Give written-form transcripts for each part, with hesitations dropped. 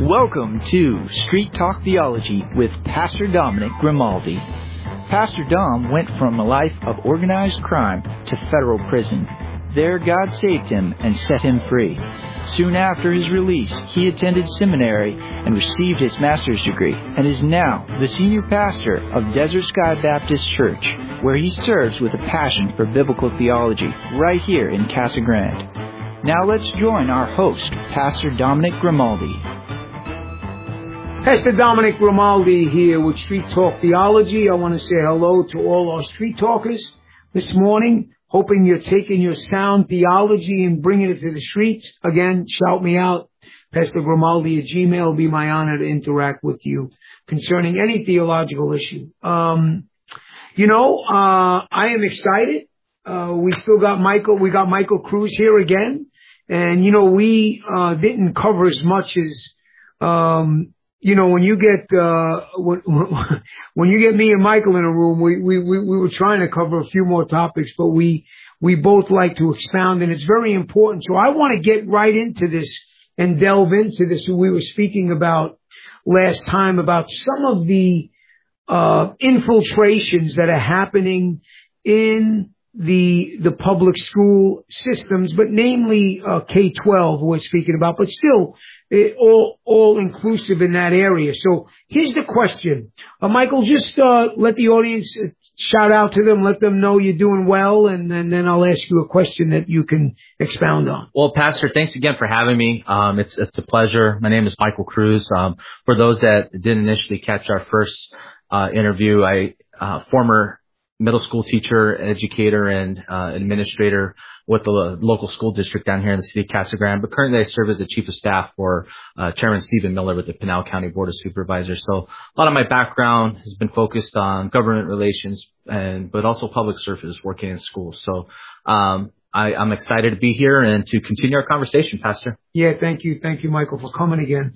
Welcome to Street Talk Theology with Pastor Dominic Grimaldi. Pastor Dom went from a life of organized crime to federal prison. There, God saved him and set him free. Soon after his release, he attended seminary and received his master's degree, and is now the senior pastor of Desert Sky Baptist Church, where he serves with a passion for biblical theology right here in Casa Grande. Now let's join our host, Pastor Dominic Grimaldi. Pastor Dominic Grimaldi here with Street Talk Theology. I want to say hello to all our street talkers this morning, hoping you're taking your sound theology and bringing it to the streets. Again, shout me out. Pastor Grimaldi at Gmail. Will be my honor to interact with you concerning any theological issue. I am excited. We still got Michael. We got Michael Cruz here again. And, we didn't cover as much as, when you get me and Michael in a room, we were trying to cover a few more topics, but we both like to expound, and it's very important. So I want to get right into this and delve into this. We were speaking about last time about some of the infiltrations that are happening in the public school systems, but namely K-12 we're speaking about, but still all inclusive in that area. So here's the question. Michael, just let the audience shout out to them, let them know you're doing well, and then I'll ask you a question that you can expound on. Well, Pastor, thanks again for having me. It's a pleasure. My name is Michael Cruz. For those that didn't initially catch our first interview, former middle school teacher, educator, and administrator with the local school district down here in the city of Casa Grande. But currently I serve as the chief of staff for Chairman Stephen Miller with the Pinal County Board of Supervisors. So a lot of my background has been focused on government relations but also public service, working in schools. So I'm excited to be here and to continue our conversation, Pastor. Yeah, thank you. Thank you, Michael, for coming again.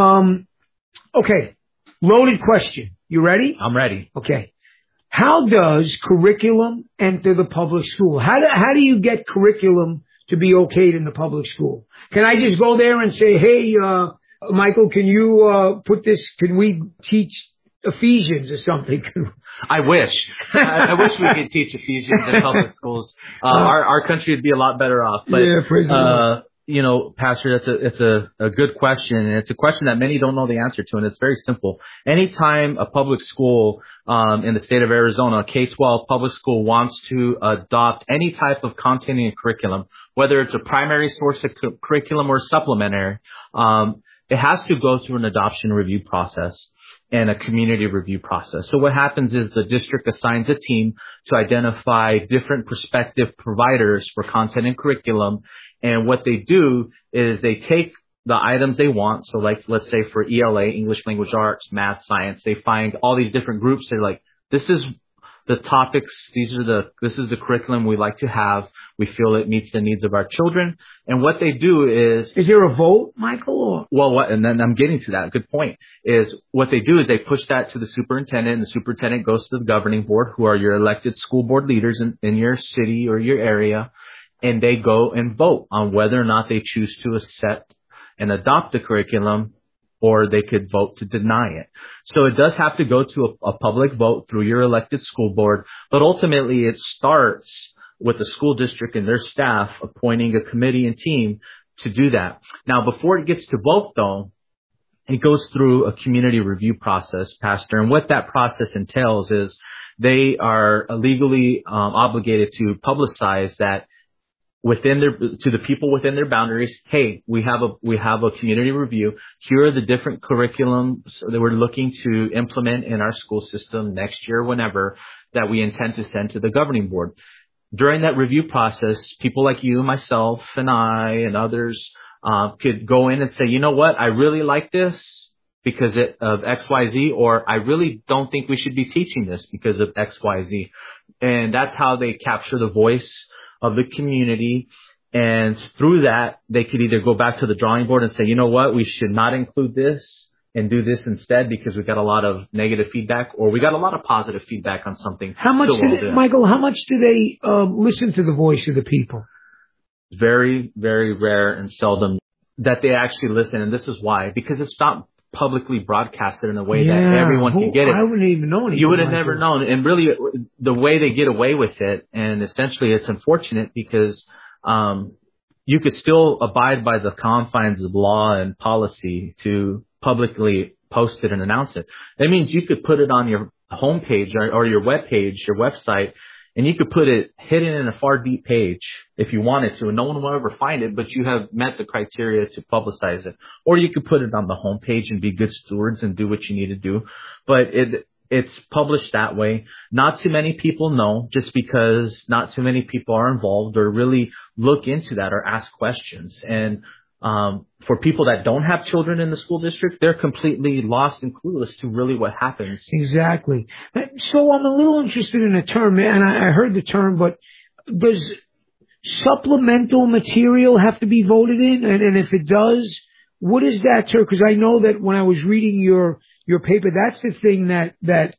Okay, loaded question. You ready? I'm ready. Okay. How does curriculum enter the public school? How do you get curriculum to be okayed in the public school? Can I just go there and say, hey, Michael, can you can we teach Ephesians or something? I wish. I wish we could teach Ephesians in public schools. Our country would be a lot better off. But, yeah, praise the Lord. Pastor, it's a good question, and it's a question that many don't know the answer to, and it's very simple. Anytime a public school in the state of Arizona, K-12 public school, wants to adopt any type of content and curriculum, whether it's a primary source of curriculum or supplementary, it has to go through an adoption review process and a community review process. So what happens is the district assigns a team to identify different prospective providers for content and curriculum. And what they do is they take the items they want. So like, let's say for ELA, English Language Arts, math, science, they find all these different groups. They're like, this is the topics. This is the curriculum we like to have. We feel it meets the needs of our children. And what they do is there a vote, Michael? And then I'm getting to that. Good point. Is what they do is they push that to the superintendent, and the superintendent goes to the governing board, who are your elected school board leaders in your city or your area. And they go and vote on whether or not they choose to accept and adopt the curriculum, or they could vote to deny it. So it does have to go to a public vote through your elected school board, but ultimately it starts with the school district and their staff appointing a committee and team to do that. Now, before it gets to vote, though, it goes through a community review process, Pastor. And what that process entails is they are legally obligated to publicize that to the people within their boundaries. Hey, we have a community review. Here are the different curriculums that we're looking to implement in our school system next year, whenever, that we intend to send to the governing board. During that review process, people like you, myself, and I, and others could go in and say, you know what, I really like this because of XYZ, or I really don't think we should be teaching this because of XYZ. And that's how they capture the voice of the community. And through that, they could either go back to the drawing board and say, you know what, we should not include this and do this instead because we got a lot of negative feedback, or we got a lot of positive feedback on something. Michael, how much do they listen to the voice of the people? Very, very rare and seldom. that they actually listen. And this is why, because it's not publicly broadcasted in a way that everyone can get it. I wouldn't even know anything. You would have never known. And really, the way they get away with it, and essentially it's unfortunate because you could still abide by the confines of law and policy to publicly post it and announce it. That means you could put it on your homepage or your webpage, your website, and you could put it hidden in a far deep page if you wanted to, and no one will ever find it, but you have met the criteria to publicize it. Or you could put it on the homepage and be good stewards and do what you need to do. But it's published that way. Not too many people know, just because not too many people are involved or really look into that or ask questions. And for people that don't have children in the school district, they're completely lost and clueless to really what happens. Exactly. So I'm a little interested in a term, and I heard the term, but does supplemental material have to be voted in? And if it does, what is that term? Because I know that when I was reading your paper, that's the thing that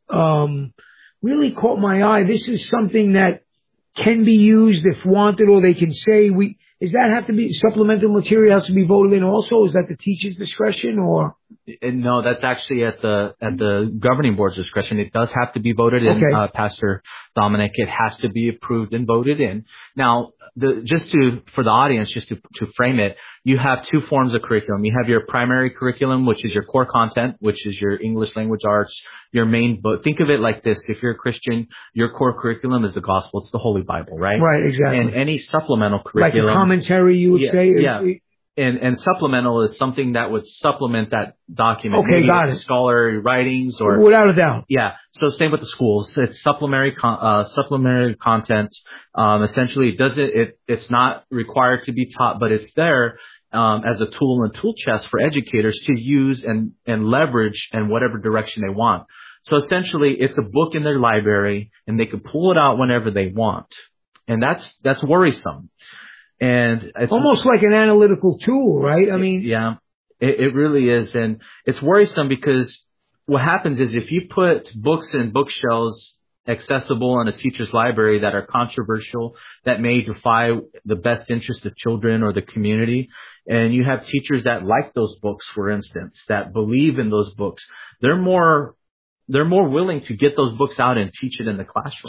really caught my eye. This is something that can be used if wanted, or they can say does that have to be supplemental material has to be voted in also? Is that the teacher's discretion or? No, that's actually at the governing board's discretion. It does have to be voted in, okay. Pastor Dominic. It has to be approved and voted in. Now, for the audience, just to frame it, you have two forms of curriculum. You have your primary curriculum, which is your core content, which is your English language arts, your main book. Think of it like this. If you're a Christian, your core curriculum is the gospel. It's the Holy Bible, right? Right, exactly. And any supplemental curriculum. Like a commentary, you would say? Yeah. And supplemental is something that would supplement that document. Okay, got it. Scholarly writings or. Without a doubt. Yeah. So same with the schools. It's supplementary content. Essentially it's not required to be taught, but it's there, as a tool and tool chest for educators to use and leverage in whatever direction they want. So essentially it's a book in their library and they can pull it out whenever they want. And that's worrisome. And it's almost like an analytical tool, right? I mean, yeah, it really is. And it's worrisome because what happens is if you put books in bookshelves accessible in a teacher's library that are controversial, that may defy the best interest of children or the community, and you have teachers that like those books, for instance, that believe in those books, they're more willing to get those books out and teach it in the classroom.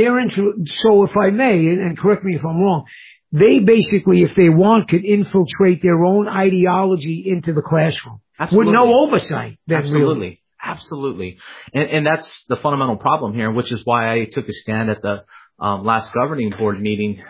So if I may, and correct me if I'm wrong, they basically, if they want, could infiltrate their own ideology into the classroom. Absolutely. With no oversight. Absolutely. Really. Absolutely. And that's the fundamental problem here, which is why I took a stand at the last governing board meeting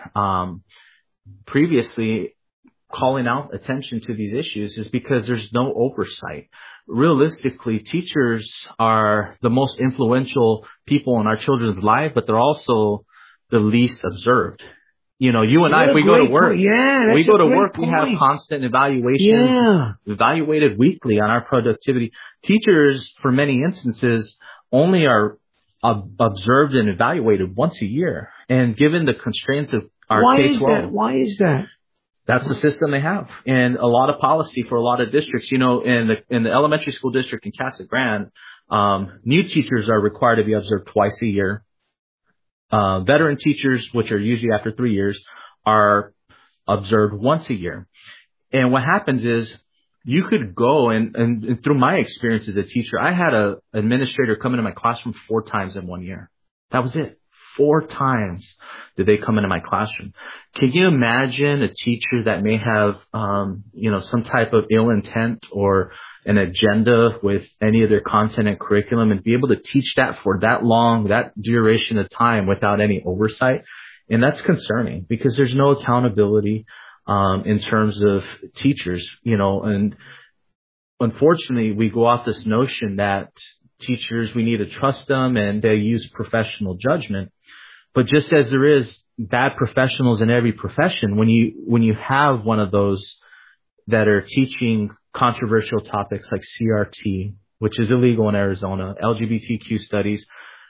previously, calling out attention to these issues, is because there's no oversight. Realistically, teachers are the most influential people in our children's life, but they're also the least observed. You know, you and I, if we go to work, we have constant evaluations, evaluated weekly on our productivity. Teachers, for many instances, only are observed and evaluated once a year. And given the constraints of our K-12. Why is that? That's the system they have. And a lot of policy for a lot of districts. You know, in the elementary school district in Casa Grande, new teachers are required to be observed twice a year. Veteran teachers, which are usually after 3 years, are observed once a year. And what happens is you could go and through my experience as a teacher, I had an administrator come into my classroom 4 times in 1 year. That was it. 4 times did they come into my classroom. Can you imagine a teacher that may have, some type of ill intent or an agenda with any of their content and curriculum and be able to teach that for that long, that duration of time without any oversight? And that's concerning because there's no accountability, in terms of teachers, and unfortunately we go off this notion that teachers, we need to trust them and they use professional judgment. But just as there is bad professionals in every profession, when you have one of those that are teaching controversial topics like CRT, which is illegal in Arizona, LGBTQ studies,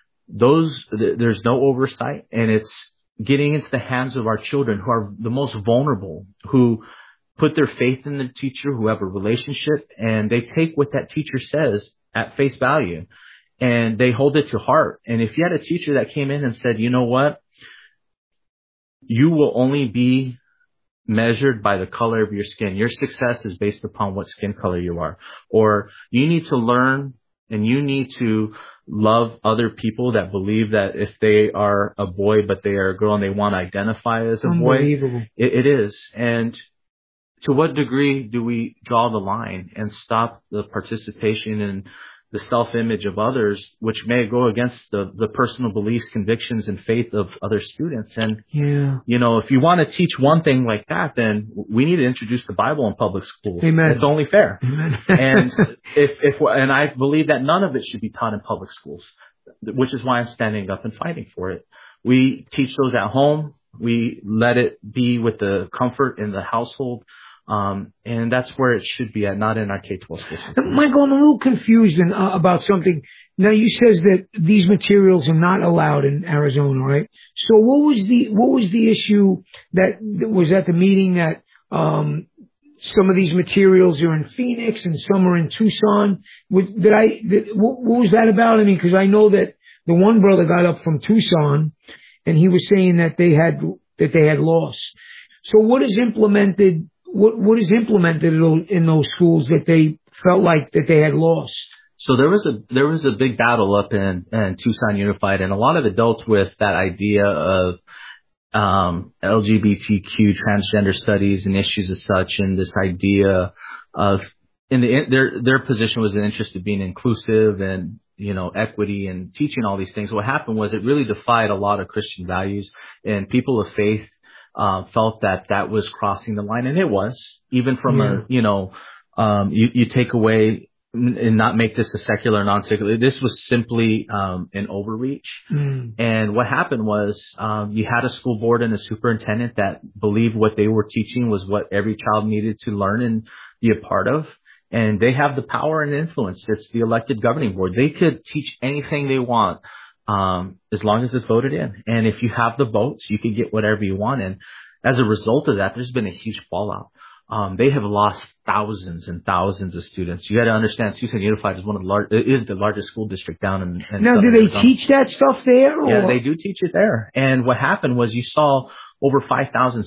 there's no oversight, and it's getting into the hands of our children who are the most vulnerable, who put their faith in the teacher, who have a relationship, and they take what that teacher says at face value. And they hold it to heart. And if you had a teacher that came in and said, you know what, you will only be measured by the color of your skin. Your success is based upon what skin color you are. Or you need to learn and you need to love other people that believe that if they are a boy but they are a girl and they want to identify as a boy. Unbelievable. It is. And to what degree do we draw the line and stop the participation in the self-image of others, which may go against the personal beliefs, convictions, and faith of other students? And, if you want to teach one thing like that, then we need to introduce the Bible in public schools. Amen. It's only fair. Amen. And and I believe that none of it should be taught in public schools, which is why I'm standing up and fighting for it. We teach those at home. We let it be with the comfort in the household. And that's where it should be at, not in our K-12 school system. Michael, I'm a little confused about something. Now, you says that these materials are not allowed in Arizona, right? So what was the issue that was at the meeting that, some of these materials are in Phoenix and some are in Tucson? What was that about? I mean, because I know that the one brother got up from Tucson and he was saying that they had lost. So what is implemented in those schools that they felt like that they had lost? So there was a big battle up in Tucson Unified, and a lot of it dealt with that idea of LGBTQ, transgender studies and issues as such, and this idea of their position was an interest in being inclusive and equity and teaching all these things. What happened was it really defied a lot of Christian values, and people of faith felt that was crossing the line, and it was, even from you take away and not make this a secular, non-secular. This was simply an overreach. And what happened was you had a school board and a superintendent that believed what they were teaching was what every child needed to learn and be a part of. And they have the power and influence. It's the elected governing board. They could teach anything they want as long as it's voted in. And if you have the votes, you can get whatever you want. And as a result of that, there's been a huge fallout. They have lost thousands and thousands of students. You got to understand, Tucson Unified is the largest school district down in Now, do they teach that stuff there? Or? Yeah, they do teach it there. And what happened was you saw over 5,000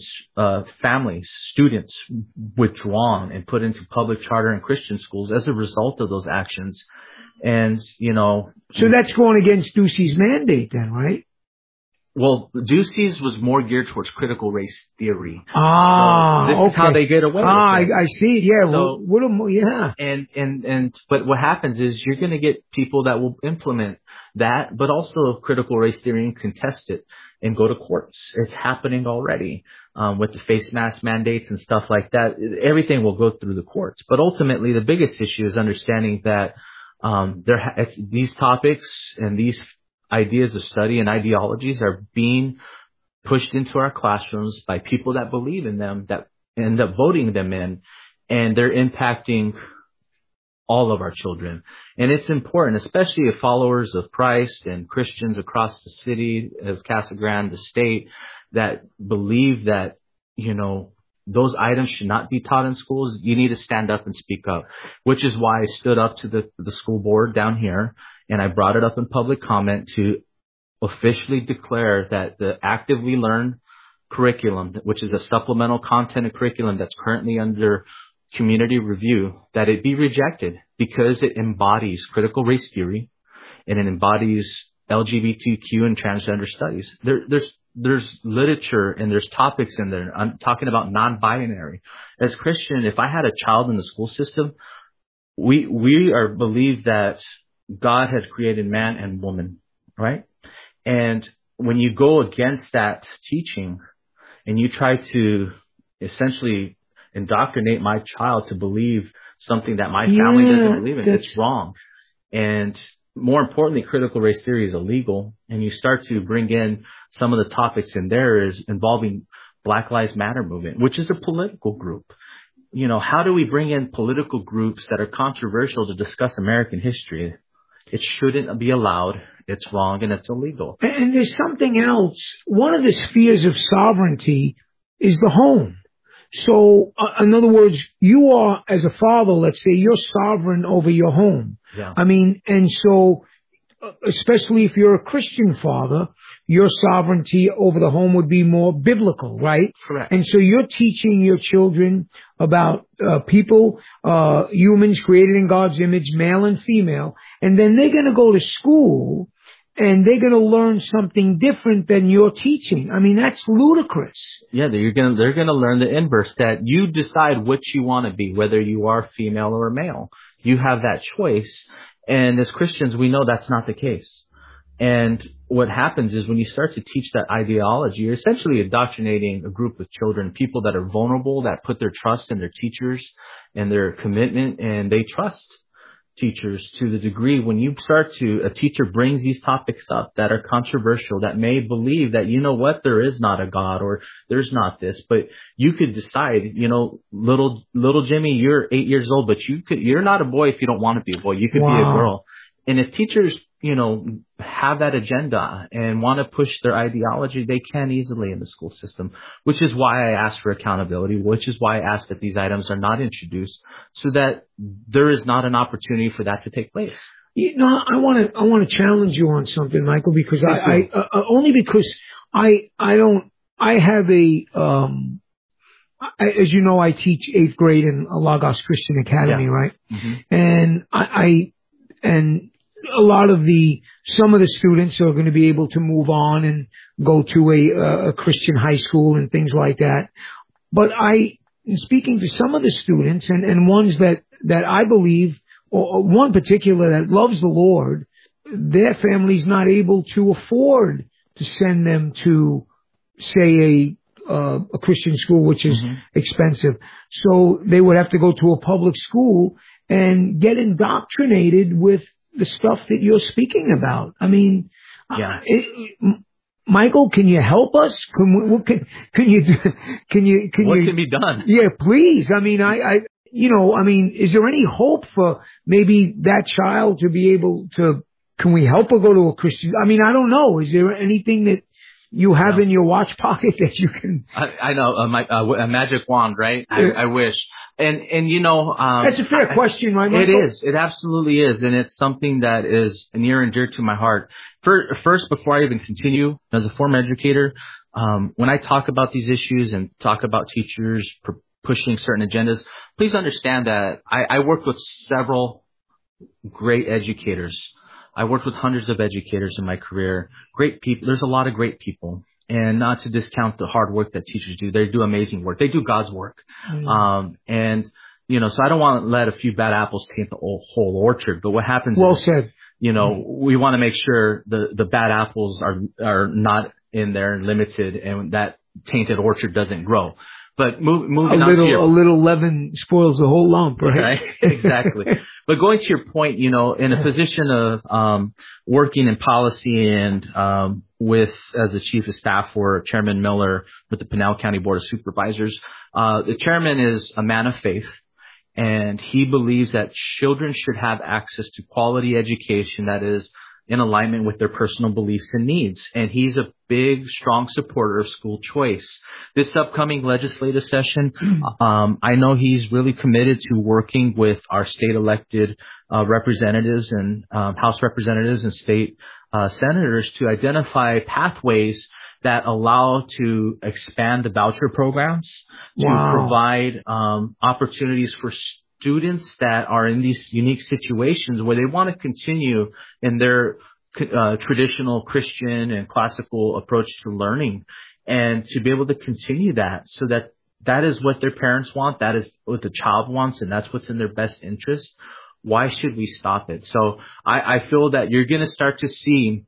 students withdrawn and put into public charter and Christian schools as a result of those actions. And, So that's going against Ducey's mandate then, right? Well, Ducey's was more geared towards critical race theory. So this is how they get away with it. I see. Yeah. So, yeah. But what happens is you're going to get people that will implement that, but also critical race theory and contest it and go to courts. It's happening already, with the face mask mandates and stuff like that. Everything will go through the courts. But ultimately, the biggest issue is understanding that, these topics and these ideas of study and ideologies are being pushed into our classrooms by people that believe in them, that end up voting them in, and they're impacting all of our children. And it's important, especially if followers of Christ and Christians across the city of Casa Grande, the state, that believe that, those items should not be taught in schools. You need to stand up and speak up, which is why I stood up to the school board down here, and I brought it up in public comment to officially declare that the Actively Learn curriculum, which is a supplemental content and curriculum that's currently under community review, that it be rejected because it embodies critical race theory and it embodies LGBTQ and transgender studies. There's literature and there's topics in there. I'm talking about non-binary. As Christian, if I had a child in the school system, we believe that God has created man and woman, right? And when you go against that teaching and you try to essentially indoctrinate my child to believe something that my family doesn't believe in, it's wrong. And more importantly, critical race theory is illegal, and you start to bring in some of the topics in there is involving Black Lives Matter movement, which is a political group. How do we bring in political groups that are controversial to discuss American history? It shouldn't be allowed. It's wrong and it's illegal. And there's something else. One of the spheres of sovereignty is the home. So, in other words, you are, as a father, let's say, you're sovereign over your home. Yeah. I mean, and so especially if you're a Christian father, your sovereignty over the home would be more biblical, right? Correct. And so you're teaching your children about people, humans created in God's image, male and female, and then they're going to go to school and they're going to learn something different than you're teaching. I mean, that's ludicrous. Yeah, they're gonna learn the inverse, that you decide what you want to be, whether you are female or male. You have that choice. And as Christians, we know that's not the case. And what happens is when you start to teach that ideology, you're essentially indoctrinating a group of children, people that are vulnerable, that put their trust in their teachers and their commitment, and they trust teachers to the degree when a teacher brings these topics up that are controversial, that may believe that, you know what, there is not a God or there's not this, but you could decide, you know, little Jimmy, you're 8 years old, but you're not a boy if you don't want to be a boy. You could be a girl. And if teachers, you know, have that agenda and want to push their ideology, they can easily in the school system, which is why I ask for accountability, which is why I ask that these items are not introduced so that there is not an opportunity for that to take place. You know, I want to challenge you on something, Michael, because only because I have as you know, I teach 8th grade in Lagos Christian Academy, right? Mm-hmm. And a lot of some of the students are going to be able to move on and go to a Christian high school and things like that. But in speaking to some of the students and ones that I believe, or one particular that loves the Lord, their family's not able to afford to send them to, say, a Christian school, which is expensive. So they would have to go to a public school and get indoctrinated with the stuff that you're speaking about. I mean, Michael, can you help us? What can you do? What can be done? Yeah, please. I mean, is there any hope for maybe that child to be able to, can we help her go to a Christian? I mean, I don't know. Is there anything that you have in your watch pocket that you can? I know, a magic wand, right? I wish. And you know, that's a fair question, right, Michael? It is. It absolutely is. And it's something that is near and dear to my heart. First, before I even continue, as a former educator, when I talk about these issues and talk about teachers pushing certain agendas, please understand that I work with several great educators. I worked with hundreds of educators in my career. Great people. There's a lot of great people. And not to discount the hard work that teachers do. They do amazing work. They do God's work. And, you know, so I don't want to let a few bad apples taint the whole orchard. But what happens is, said. You know, we want to make sure the bad apples are not in there and limited, and that tainted orchard doesn't grow. But moving on to a little leaven spoils the whole lump, right? Exactly. But going to your point, you know, in a position of working in policy and as the chief of staff for Chairman Miller with the Pinal County Board of Supervisors, the chairman is a man of faith, and he believes that children should have access to quality education that is in alignment with their personal beliefs and needs. And he's a big, strong supporter of school choice. This upcoming legislative session, I know he's really committed to working with our state elected representatives and House representatives and state senators to identify pathways that allow to expand the voucher programs, to provide opportunities for students that are in these unique situations where they want to continue in their traditional Christian and classical approach to learning, and to be able to continue that so that is what their parents want, that is what the child wants, and that's what's in their best interest. Why should we stop it? So I feel that you're going to start to see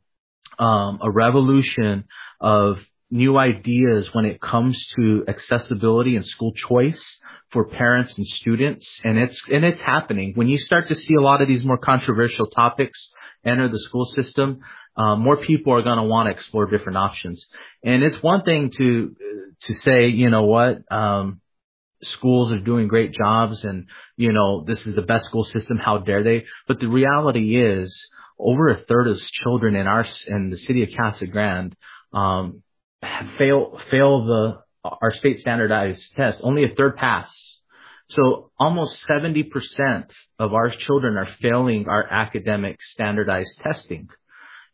a revolution of new ideas when it comes to accessibility and school choice for parents and students. And it's happening. When you start to see a lot of these more controversial topics enter the school system, more people are going to want to explore different options. And it's one thing to say, you know what, schools are doing great jobs and, you know, this is the best school system. How dare they? But the reality is over a third of children in the city of Casa Grande, fail our state standardized test. Only a third pass. So almost 70% of our children are failing our academic standardized testing.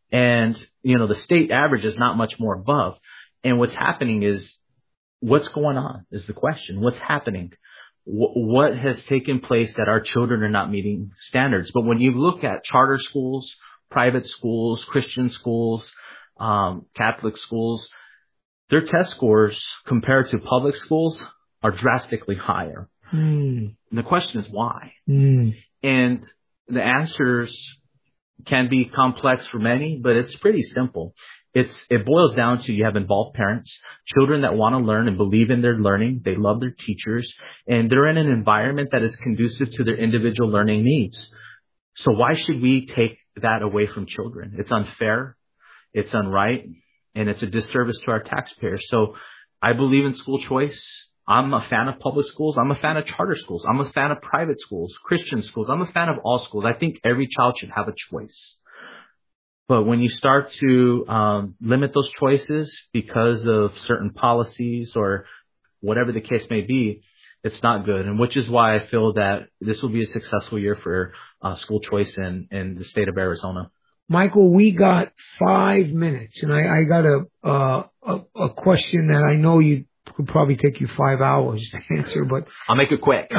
And, the state average is not much more above. And what's happening is, what's going on is the question. What's happening? What has taken place that our children are not meeting standards? But when you look at charter schools, private schools, Christian schools, Catholic schools, their test scores compared to public schools are drastically higher. And the question is why? And the answers can be complex for many, but it's pretty simple. It boils down to you have involved parents, children that want to learn and believe in their learning. They love their teachers, and they're in an environment that is conducive to their individual learning needs. So why should we take that away from children? It's unfair, it's unright, and it's a disservice to our taxpayers. So I believe in school choice. I'm a fan of public schools. I'm a fan of charter schools. I'm a fan of private schools, Christian schools. I'm a fan of all schools. I think every child should have a choice. But when you start to limit those choices because of certain policies or whatever the case may be, it's not good. And which is why I feel that this will be a successful year for school choice in the state of Arizona. Michael, we got 5 minutes, and I got a question that I know could probably take you 5 hours to answer, but I'll make it quick.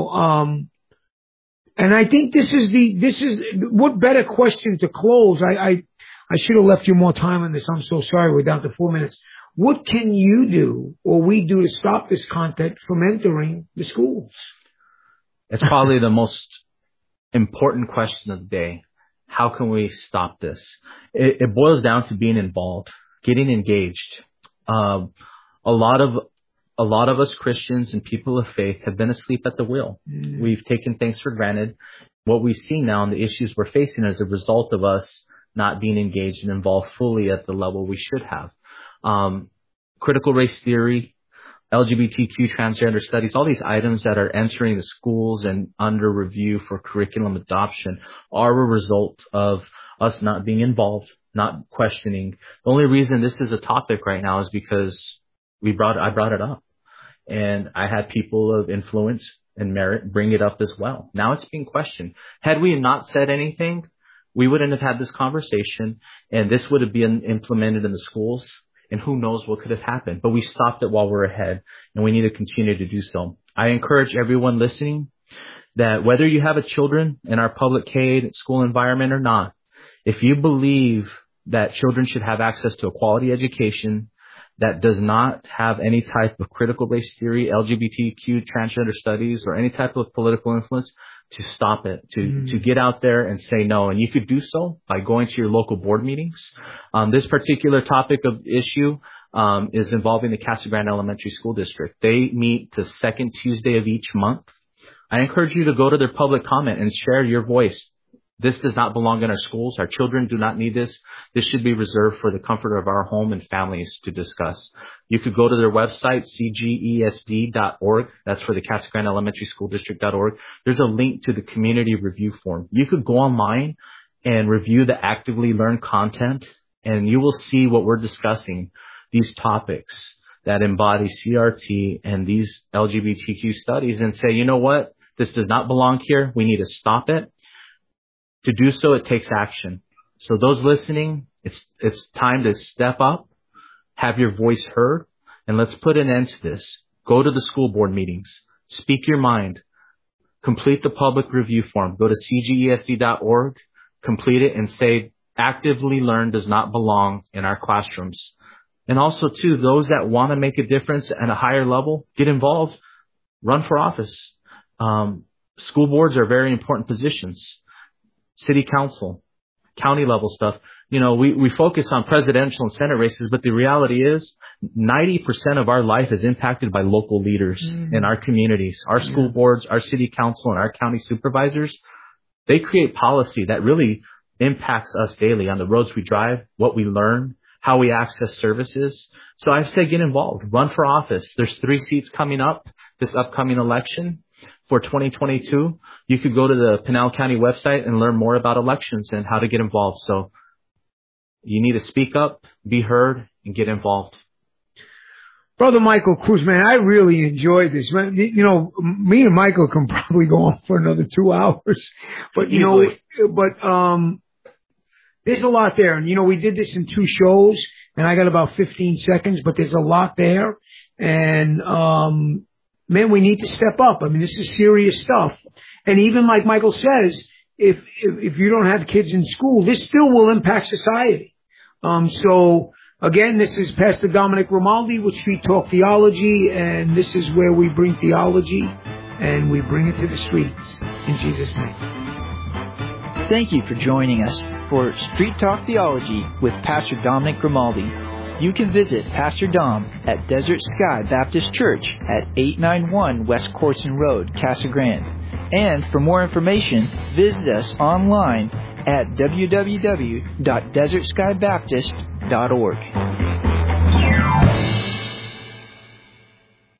And I think this is what better question to close. I should have left you more time on this. I'm so sorry. We're down to 4 minutes. What can you do or we do to stop this content from entering the schools? It's probably the most important question of the day. How can we stop this? It boils down to being involved, getting engaged. A lot of us Christians and people of faith have been asleep at the wheel. We've taken things for granted. What we see now and the issues we're facing as a result of us not being engaged and involved fully at the level we should have. Critical race theory, LGBTQ, transgender studies, all these items that are entering the schools and under review for curriculum adoption are a result of us not being involved, not questioning. The only reason this is a topic right now is because I brought it up. And I had people of influence and merit bring it up as well. Now it's being questioned. Had we not said anything, we wouldn't have had this conversation, and this would have been implemented in the schools, and who knows what could have happened. But we stopped it while we're ahead, and we need to continue to do so. I encourage everyone listening that whether you have a children in our public K school environment or not, if you believe that children should have access to a quality education that does not have any type of critical race theory, LGBTQ, transgender studies, or any type of political influence, to stop it, to get out there and say no. And you could do so by going to your local board meetings. This particular topic of issue is involving the Casa Grande Elementary School District. They meet the second Tuesday of each month. I encourage you to go to their public comment and share your voice. This does not belong in our schools. Our children do not need this. This should be reserved for the comfort of our home and families to discuss. You could go to their website, cgesd.org. That's for the Casa Grande Elementary School District.org. There's a link to the community review form. You could go online and review the actively learned content, and you will see what we're discussing, these topics that embody CRT and these LGBTQ studies, and say, you know what? This does not belong here. We need to stop it. To do so, it takes action. So those listening, it's time to step up, have your voice heard, and let's put an end to this. Go to the school board meetings, speak your mind, complete the public review form. Go to cgesd.org, complete it, and say, actively learn does not belong in our classrooms. And also, too, those that want to make a difference at a higher level, get involved, run for office. School boards are very important positions. City council, county level stuff. We focus on presidential and Senate races, but the reality is 90% of our life is impacted by local leaders in our communities. Our school boards, our city council, and our county supervisors, they create policy that really impacts us daily on the roads we drive, what we learn, how we access services. So I say get involved, run for office. There's 3 seats coming up this upcoming election. For 2022, you could go to the Pinal County website and learn more about elections and how to get involved. So you need to speak up, be heard, and get involved. Brother Michael Cruz, man, I really enjoyed this. Man, me and Michael can probably go on for another 2 hours, but there's a lot there. And, we did this in 2 shows, and I got about 15 seconds, but there's a lot there. And, man, we need to step up. I mean, this is serious stuff. And even like Michael says, if you don't have kids in school, this still will impact society. So again, this is Pastor Dominic Grimaldi with Street Talk Theology, and this is where we bring theology and we bring it to the streets. In Jesus' name. Thank you for joining us for Street Talk Theology with Pastor Dominic Grimaldi. You can visit Pastor Dom at Desert Sky Baptist Church at 891 West Corson Road, Casa Grande. And for more information, visit us online at www.desertskybaptist.org.